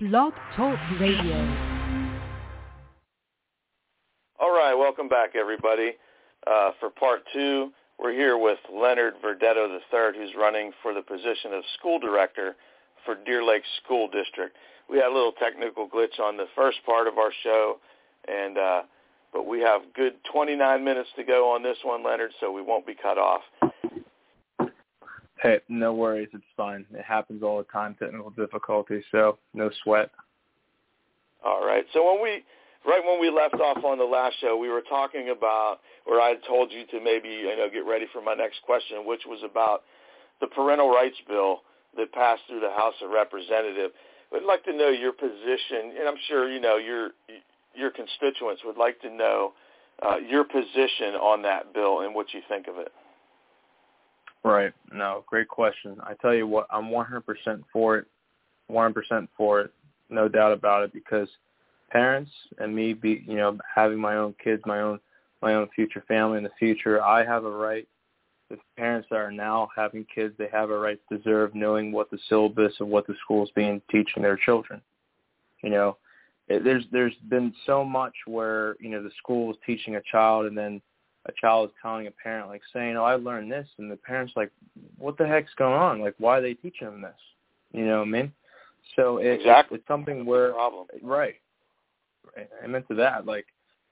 Blog Talk Radio. All right, welcome back, everybody. For part two, we're here with Leonard Verdetto III, who's running for the position of school director for Deer Lake School District. We had a little technical glitch on the first part of our show, and but we have good 29 minutes to go on this one, Leonard, so we won't be cut off. Hey, no worries. It's fine. It happens all the time, technical difficulties, so no sweat. All right. So when we left off on the last show, we were talking about, or I told you to maybe get ready for my next question, which was about the parental rights bill that passed through the House of Representatives. I'd like to know your position, and I'm sure your constituents would like to know your position on that bill and what you think of it. Right. No, great question. I tell you what, I'm 100% for it. 100% for it. No doubt about it, because parents and me, having my own kids, my own future family in the future, I have a right. The parents that are now having kids, they have a right to deserve knowing what the syllabus of what the school's teaching their children. There's been so much where the school is teaching a child, and then a child is telling a parent, like, saying, "Oh, I learned this," and the parent's like, "What the heck's going on? Like, why are they teaching them this?" You know what I mean? So exactly. It's something where, problem. Right. I'm into that. Like,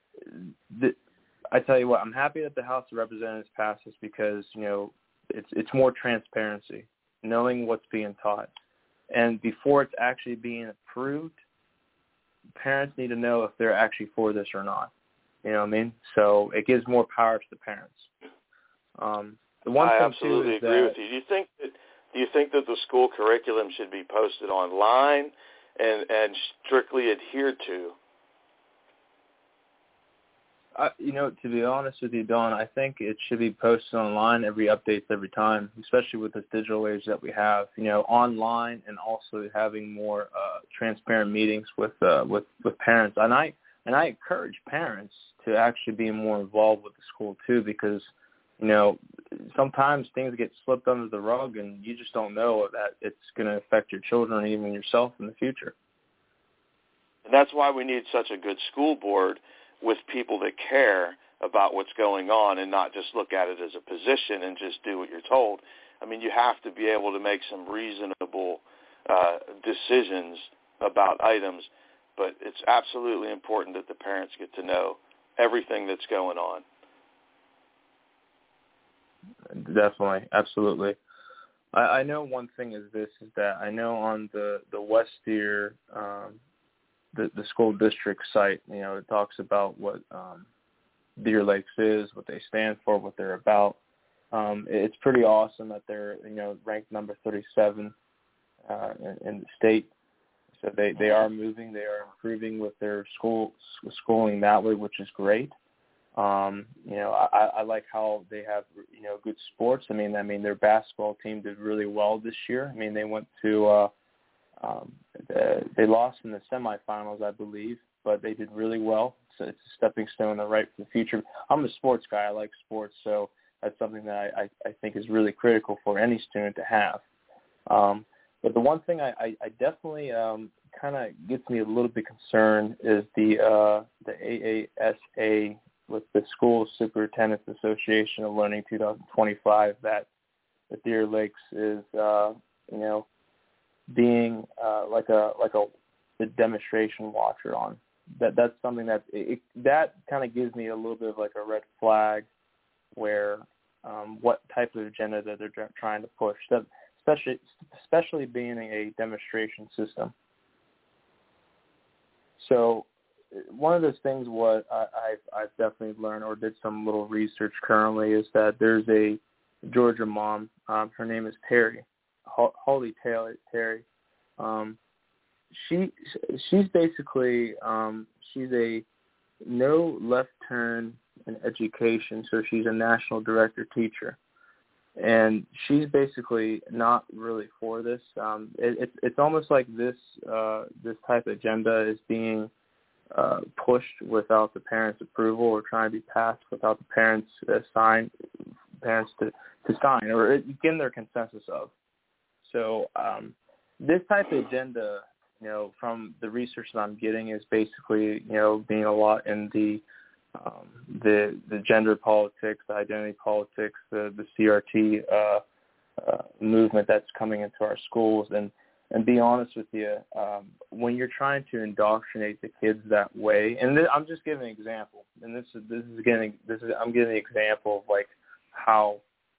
I tell you what, I'm happy that the House of Representatives passed this, because it's more transparency, knowing what's being taught, and before it's actually being approved, parents need to know if they're actually for this or not. You know what I mean? So it gives more power to the parents. The one I thing absolutely too is agree with you. Do you think that the school curriculum should be posted online and strictly adhered to? To be honest with you, Don, I think it should be posted online, updates every time, especially with this digital age that we have. Online, and also having more transparent meetings with parents. And I encourage parents to actually be more involved with the school too, because sometimes things get slipped under the rug, and you just don't know that it's going to affect your children or even yourself in the future. And that's why we need such a good school board with people that care about what's going on and not just look at it as a position and just do what you're told. I mean, you have to be able to make some reasonable decisions about items, but it's absolutely important that the parents get to know everything that's going on. Definitely, absolutely. I know one thing is that I know on the West Deer, the school district site, it talks about what Deer Lakes is, what they stand for, what they're about. It's pretty awesome that they're ranked number 37 in the state. So they are moving, they are improving with their schooling that way, which is great. I like how they have good sports. I mean their basketball team did really well this year. I mean, they went to they lost in the semifinals, I believe, but they did really well. So it's a stepping stone right for the future. I'm a sports guy. I like sports, so that's something that I think is really critical for any student to have. But the one thing I definitely kind of gets me a little bit concerned is the AASA with the School Superintendents Association of Learning 2025, that the Deer Lakes is being like a demonstration watcher on. That's something that kind of gives me a little bit of like a red flag, where what type of agenda that they're trying to push. That especially being a demonstration system. So one of those things what I've definitely learned, or did some little research currently, is that there's a Georgia mom. Her name is Terry, Holly Taylor Terry. She's basically she's a no left turn in education, so she's a national director teacher. And she's basically not really for this. It's almost like this type of agenda is being pushed without the parents' approval, or trying to be passed without the parents to sign, or getting their consensus of. So this type of agenda from the research that I'm getting is basically, being a lot in the gender politics, the identity politics, the CRT movement that's coming into our schools. And be honest with you, when you're trying to indoctrinate the kids that way, and I'm just giving an example, and I'm giving an example of like how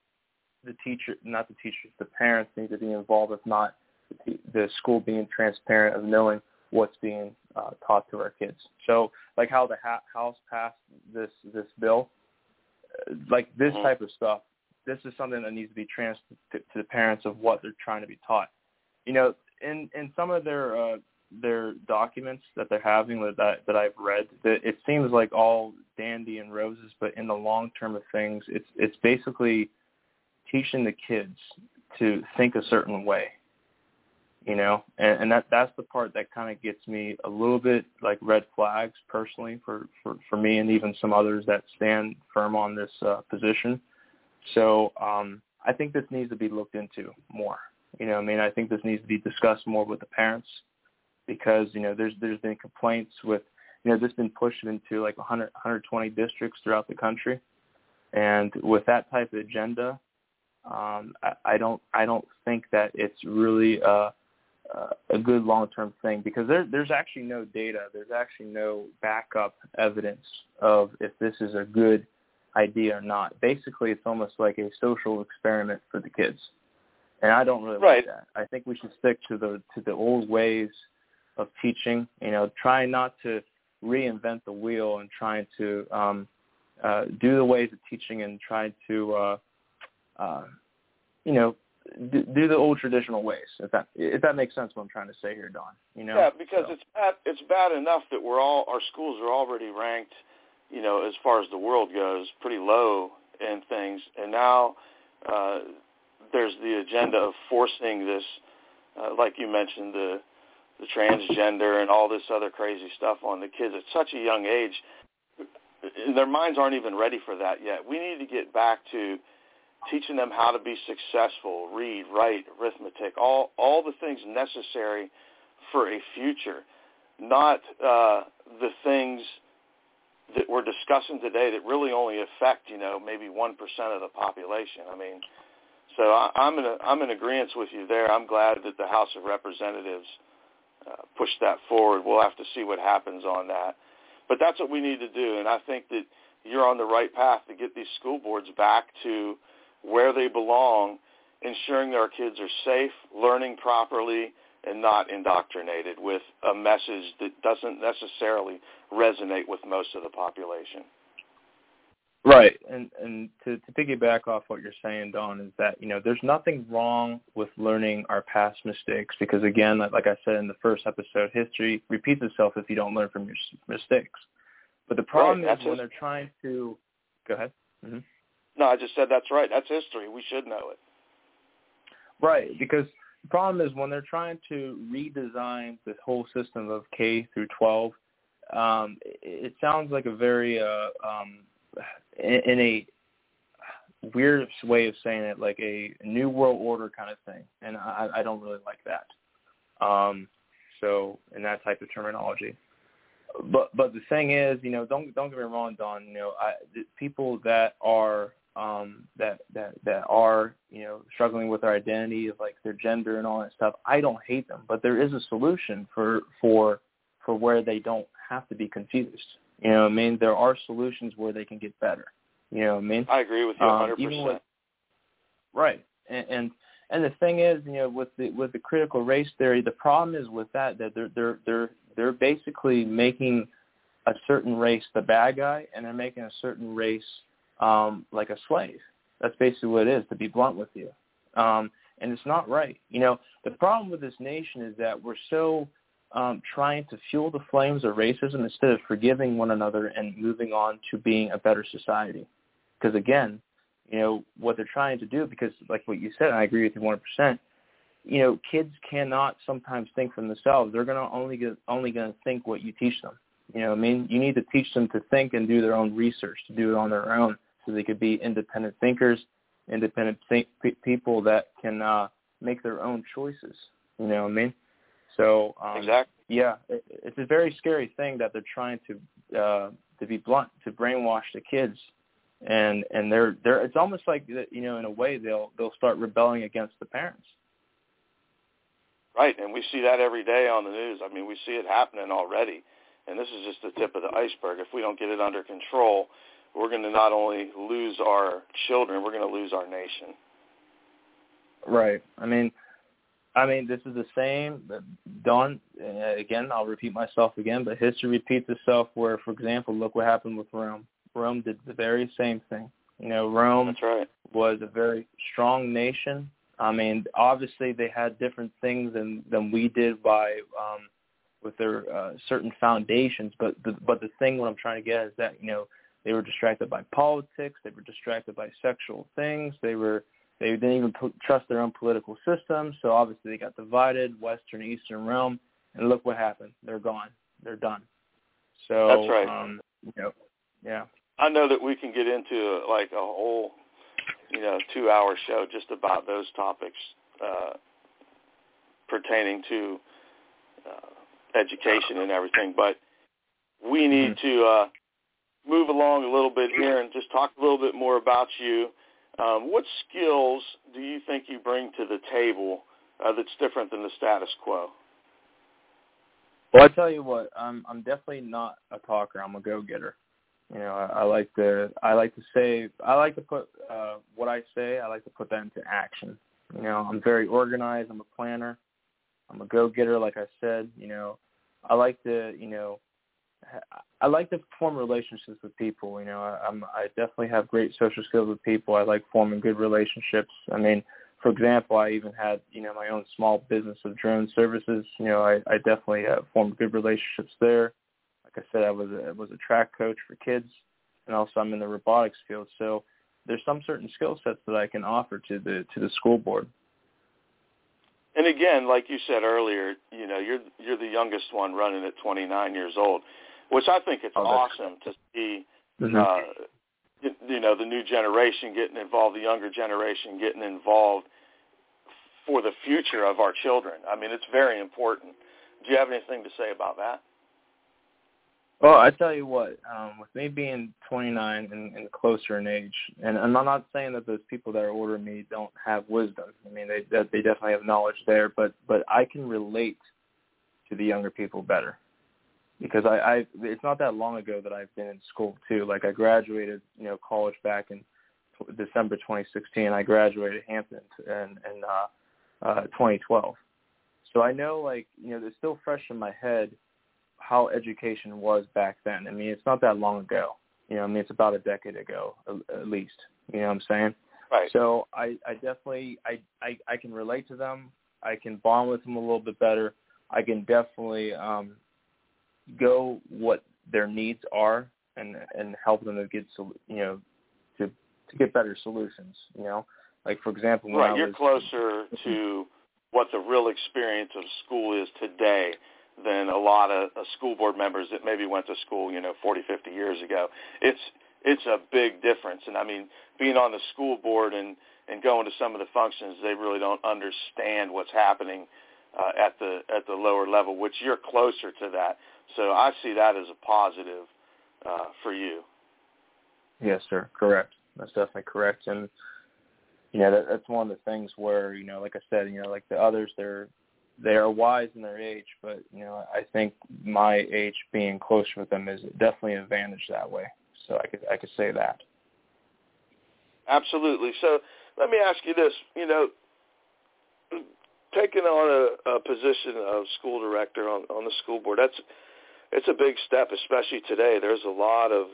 the parents need to be involved, if not the school being transparent of knowing what's being taught to our kids. So like how the House passed this bill, like this type of stuff, this is something that needs to be transferred to the parents of what they're trying to be taught. In some of their documents that they're having that I've read, it seems like all dandy and roses, but in the long term of things, it's basically teaching the kids to think a certain way, and that's the part that kind of gets me a little bit like red flags personally for me and even some others that stand firm on this position. So I think this needs to be looked into more. I think this needs to be discussed more with the parents because, there's been complaints with, this has been pushed into like 120 districts throughout the country. And with that type of agenda, I don't think that it's really a good long-term thing because there's actually no data. There's actually no backup evidence of if this is a good idea or not. Basically, it's almost like a social experiment for the kids. And I don't really like that. I think we should stick to the old ways of teaching, trying not to reinvent the wheel and trying to do the ways of teaching and try to, do the old traditional ways, if that makes sense what I'm trying to say here, Don. Yeah, because it's bad enough that our schools are already ranked, as far as the world goes, pretty low in things. And now there's the agenda of forcing this, like you mentioned, the transgender and all this other crazy stuff on the kids at such a young age. Their minds aren't even ready for that yet. We need to get back to teaching them how to be successful, read, write, arithmetic, all the things necessary for a future, not the things that we're discussing today that really only affect, maybe 1% of the population. So I'm in agreement with you there. I'm glad that the House of Representatives pushed that forward. We'll have to see what happens on that. But that's what we need to do, and I think that you're on the right path to get these school boards back to where they belong, ensuring that our kids are safe, learning properly, and not indoctrinated with a message that doesn't necessarily resonate with most of the population. Right, and to piggyback off what you're saying, Don, is that, there's nothing wrong with learning our past mistakes because, again, like I said in the first episode, history repeats itself if you don't learn from your mistakes. But the problem is when they're trying to – go ahead. Mm-hmm. No, I just said that's right. That's history. We should know it. Right, because the problem is when they're trying to redesign this whole system of K through 12, it sounds like a very in a weird way of saying it, like a new world order kind of thing, and I don't really like that. So in that type of terminology. But the thing is, don't get me wrong, Don. The people that are that are struggling with their identity of like their gender and all that stuff, I don't hate them, but there is a solution for where they don't have to be confused. There are solutions where they can get better. I agree with you 100%. Right, and the thing is, with the critical race theory, the problem is with that they're basically making a certain race the bad guy, and they're making a certain race like a slave. That's basically what it is, to be blunt with you. And it's not right. The problem with this nation is that we're so trying to fuel the flames of racism instead of forgiving one another and moving on to being a better society. Because, again, what they're trying to do, because like what you said, and I agree with you 100%, kids cannot sometimes think for themselves. They're only going to think what you teach them. You need to teach them to think and do their own research, to do it on their own, so they could be independent thinkers, independent people that can make their own choices. So exactly. Yeah, it's a very scary thing that they're trying to be blunt, to brainwash the kids, and they're it's almost like, you know, in a way they'll start rebelling against the parents. Right, and we see that every day on the news. I mean, we see it happening already, and this is just the tip of the iceberg. If we don't get it under control, we're going to not only lose our children, we're going to lose our nation. Right. I mean, this is the same. Don, again, I'll repeat myself again, but history repeats itself where, for example, look what happened with Rome. Rome did the very same thing. You know, Rome That's right. was a very strong nation. I mean, obviously they had different things than we did with their certain foundations, but the thing what I'm trying to get is that, you know, they were distracted by politics, they were distracted by sexual things, they didn't even trust their own political system, so obviously they got divided, Western, Eastern Rome, and look what happened. They're gone. They're done. So that's right. You know, yeah. I know that we can get into like a whole, you know, 2-hour show just about those topics pertaining to education and everything, but we need to move along a little bit here and just talk a little bit more about you. What skills do you think you bring to the table that's different than the status quo? Well, I tell you what, I'm definitely not a talker. I'm a go-getter. You know, I like to put what I say. I like to put that into action. You know, I'm very organized. I'm a planner. I'm a go-getter, like I said. You know, I like to form relationships with people. You know, I definitely have great social skills with people. I like forming good relationships. I mean, for example, I even had, you know, my own small business of drone services. You know, I definitely formed good relationships there. Like I said, I was a track coach for kids, and also I'm in the robotics field. So there's some certain skill sets that I can offer to the school board. And again, like you said earlier, you know, you're the youngest one running at 29 years old, which I think it's awesome to see. You know, the new generation getting involved, the younger generation getting involved for the future of our children. I mean, it's very important. Do you have anything to say about that? Well, I tell you what, with me being 29 and closer in age, and I'm not saying that those people that are older than me don't have wisdom. I mean, they definitely have knowledge there, but I can relate to the younger people better. Because it's not that long ago that I've been in school too. Like I graduated, you know, college back in December 2016. I graduated Hampton in 2012. So I know, like, you know, it's still fresh in my head how education was back then. I mean, it's not that long ago. You know, I mean, it's about a decade ago at least. You know what I'm saying? Right. So I definitely I can relate to them. I can bond with them a little bit better. I can definitely go what their needs are and help them to get, you know, to get better solutions. You know, like for example, when you're closer to what the real experience of school is today than a lot of school board members that maybe went to school, you know, 40, 50 years ago. It's a big difference. And I mean, being on the school board and going to some of the functions, they really don't understand what's happening at the lower level, which you're closer to that. So I see that as a positive for you. Yes, sir. Correct. That's definitely correct. And, you know, that's one of the things where, you know, like I said, you know, like the others, they are wise in their age, but, you know, I think my age being closer with them is definitely an advantage that way. So I could say that. Absolutely. So let me ask you this, you know, taking on a position of school director on the school board, it's a big step, especially today. There's a lot of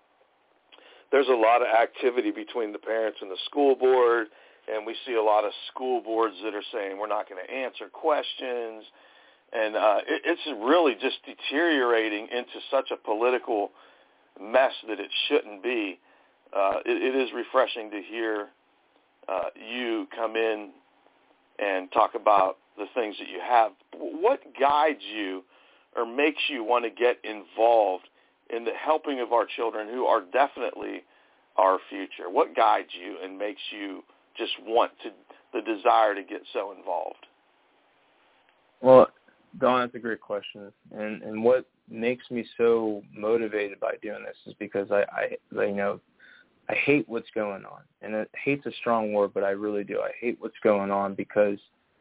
activity between the parents and the school board, and we see a lot of school boards that are saying we're not going to answer questions, and it's really just deteriorating into such a political mess that it shouldn't be. It is refreshing to hear you come in and talk about the things that you have. What guides you or makes you want to get involved in the helping of our children who are definitely our future? What guides you and makes you just want the desire to get so involved? Well, Don, that's a great question. And what makes me so motivated by doing this is because I hate what's going on. And hate's a strong word, but I really do. I hate what's going on because,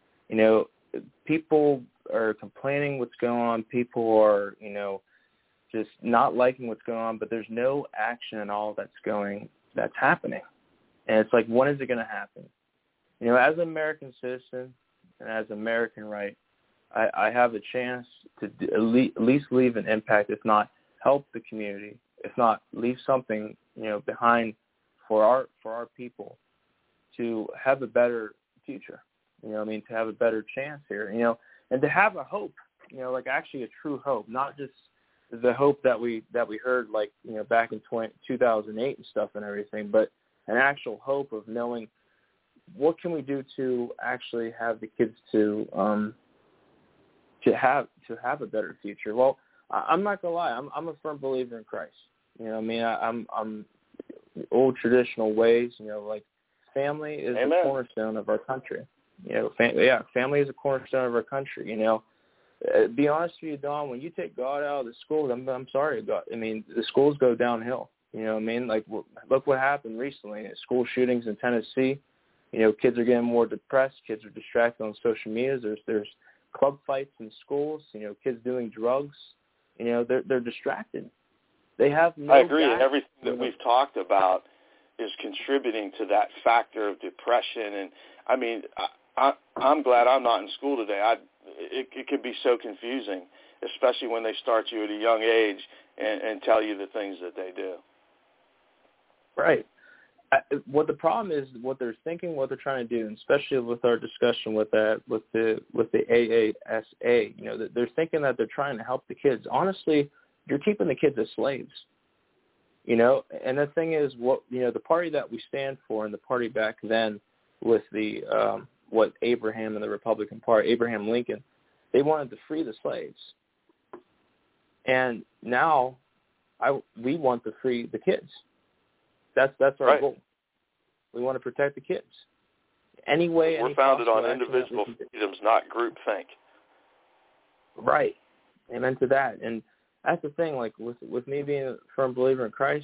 people are complaining what's going on. People are, just not liking what's going on, but there's no action at all that's happening. And it's like, when is it going to happen? As an American citizen and as an American right, I have a chance to at least leave an impact, if not help the community, if not leave something, behind for our people to have a better future, to have a better chance here, and to have a hope, like actually a true hope, not just the hope that we heard back in 2008 and stuff and everything, but an actual hope of knowing what can we do to actually have the kids to have a better future. Well, I'm not gonna lie, I'm a firm believer in Christ. I'm old traditional ways. Family is Amen. the cornerstone of our country. Family is a cornerstone of our country. Be honest with you, Don, when you take God out of the schools, I'm sorry, God. The schools go downhill. Look what happened recently. School shootings in Tennessee. Kids are getting more depressed. Kids are distracted on social media. There's club fights in schools. Kids doing drugs. They're distracted. They have no I agree, guidance. and everything that we've talked about is contributing to that factor of depression. And I'm glad I'm not in school today. It could be so confusing, especially when they start you at a young age and tell you the things that they do. Right. What the problem is, what they're thinking, what they're trying to do, and especially with our discussion with the AASA, they're thinking that they're trying to help the kids. Honestly, you're keeping the kids as slaves. And the thing is, the party that we stand for, and the party back then with the what Abraham and the Republican Party, Abraham Lincoln, they wanted to free the slaves. And now we want to free the kids. That's our right. goal. We want to protect the kids. Anyway, we're founded on individual freedoms, not groupthink. Right. Amen to that. And that's the thing. With me being a firm believer in Christ,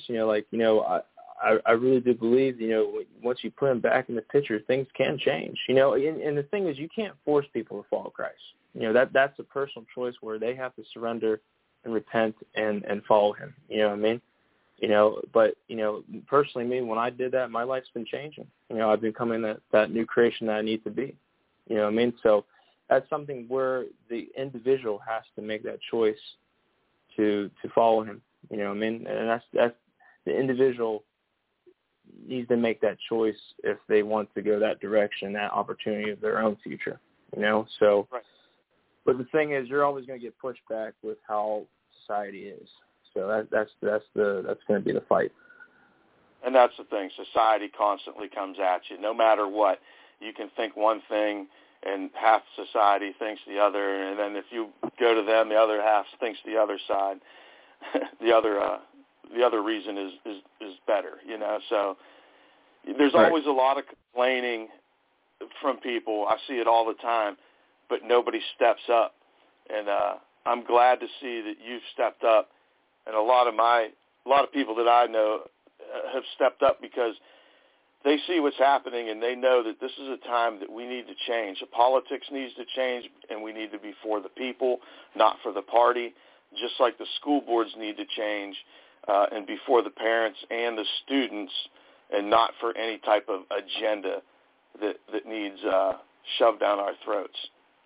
I really do believe, once you put them back in the picture, things can change. And the thing is, you can't force people to follow Christ. That's a personal choice where they have to surrender and repent and follow him. You know what I mean? But personally, me, when I did that, my life's been changing. I've becoming that new creation that I need to be. You know what I mean? So that's something where the individual has to make that choice to follow him. You know what I mean? And that's the individual needs to make that choice if they want to go that direction, that opportunity of their own future. So. Right. But the thing is, you're always going to get pushed back with how society is. So that's going to be the fight. And that's the thing. Society constantly comes at you. No matter what, you can think one thing, and half society thinks the other, and then if you go to them, the other half thinks the other side. the other reason is better. So there's right. always a lot of complaining from people. I see it all the time, but nobody steps up. And I'm glad to see that you've stepped up. And a lot of people that I know have stepped up because they see what's happening and they know that this is a time that we need to change. The politics needs to change, and we need to be for the people, not for the party. Just like the school boards need to change and be for the parents and the students, and not for any type of agenda that needs shoved down our throats.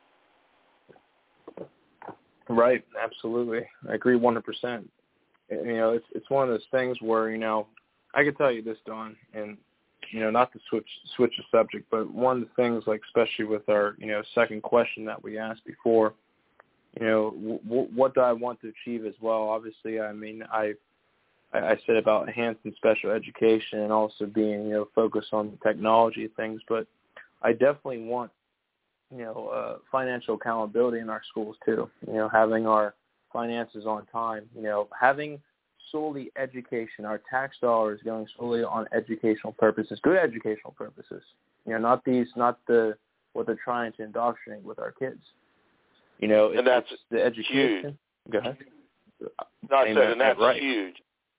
Right, absolutely. I agree 100%. It's one of those things where, I can tell you this, Don, and, not to switch the subject, but one of the things, especially with our, second question that we asked before, what do I want to achieve as well? Obviously, I said about enhancing special education and also being, focused on the technology things, but I definitely want, financial accountability in our schools too, having our finances on time, having solely education, our tax dollars going solely on educational purposes, good educational purposes, not what they're trying to indoctrinate with our kids. And that's the education. huge. Go ahead. No, I said, and that's right. huge.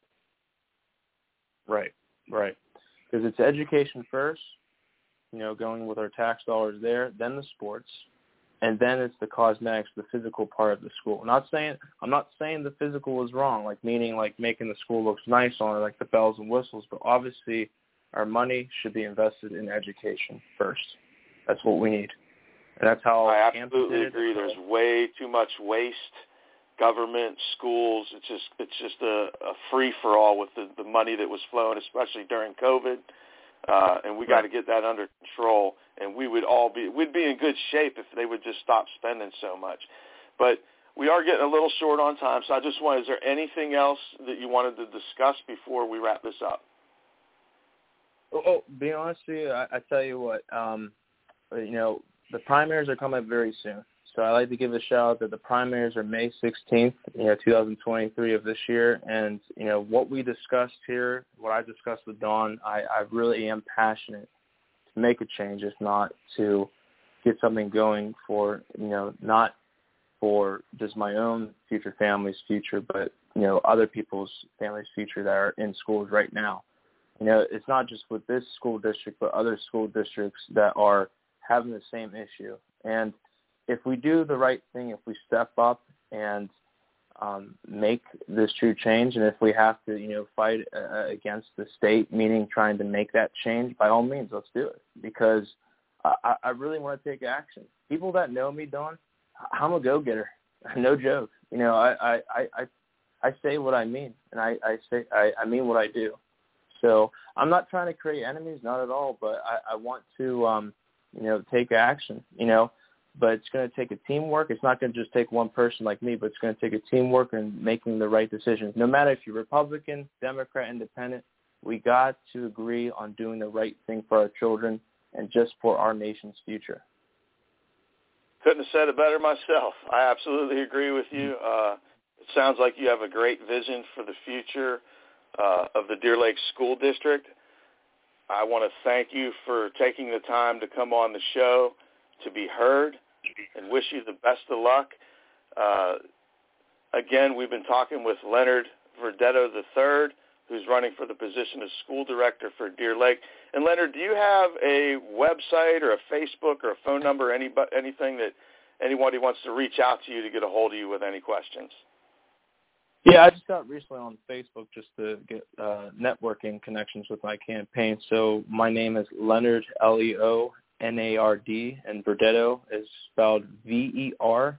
Right. Because it's education first, going with our tax dollars there, then the sports, and then it's the cosmetics, the physical part of the school. I'm not saying the physical is wrong, meaning making the school looks nice on it, like the bells and whistles, but obviously our money should be invested in education first. That's what we need. And that's how I absolutely agree. There's way too much waste. Government, schools, it's just a free-for-all with the money that was flowing, especially during COVID. And we got to get that under control. And we'd be in good shape if they would just stop spending so much. But we are getting a little short on time, so I just is there anything else that you wanted to discuss before we wrap this up? Being honest with you, I tell you what, the primaries are coming up very soon. So I'd like to give a shout out that the primaries are May 16th, 2023 of this year. And, what we discussed here, what I discussed with Dawn, I really am passionate to make a change, if not to get something going for, not for just my own future family's future, but, other people's family's future that are in schools right now. It's not just with this school district, but other school districts that are having the same issue. And if we do the right thing, if we step up and make this true change, and if we have to, fight against the state, meaning trying to make that change, by all means, let's do it. Because I really want to take action. People that know me, Don, I'm a go-getter. No joke. I say what I mean, and I mean what I do. So I'm not trying to create enemies, not at all. But I want to, take action. But it's going to take a teamwork. It's not going to just take one person like me, but it's going to take a teamwork and making the right decisions. No matter if you're Republican, Democrat, Independent, we got to agree on doing the right thing for our children and just for our nation's future. Couldn't have said it better myself. I absolutely agree with you. It sounds like you have a great vision for the future of the Deer Lake School District. I want to thank you for taking the time to come on the show to be heard, and wish you the best of luck. Again, we've been talking with Leonard Verdetto III, who's running for the position of school director for Deer Lake. And Leonard, do you have a website or a Facebook or a phone number, anything that anybody wants to reach out to you to get a hold of you with any questions? Yeah, I just got recently on Facebook just to get networking connections with my campaign. So my name is Leonard, Leonard, and Verdetto is spelled Verdetto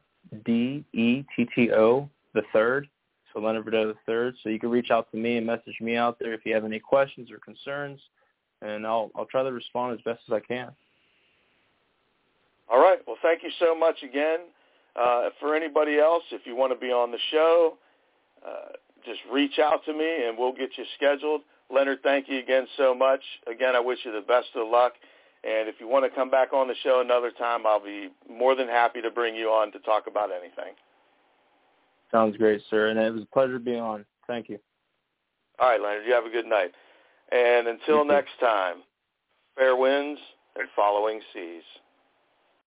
III. So Leonard Verdetto III. So you can reach out to me and message me out there if you have any questions or concerns, and I'll try to respond as best as I can. All right. Well, thank you so much again. For anybody else, if you want to be on the show, just reach out to me and we'll get you scheduled. Leonard, thank you again so much. Again, I wish you the best of luck. And if you want to come back on the show another time, I'll be more than happy to bring you on to talk about anything. Sounds great, sir. And it was a pleasure being on. Thank you. All right, Leonard, you have a good night. And until next time, fair winds and following seas.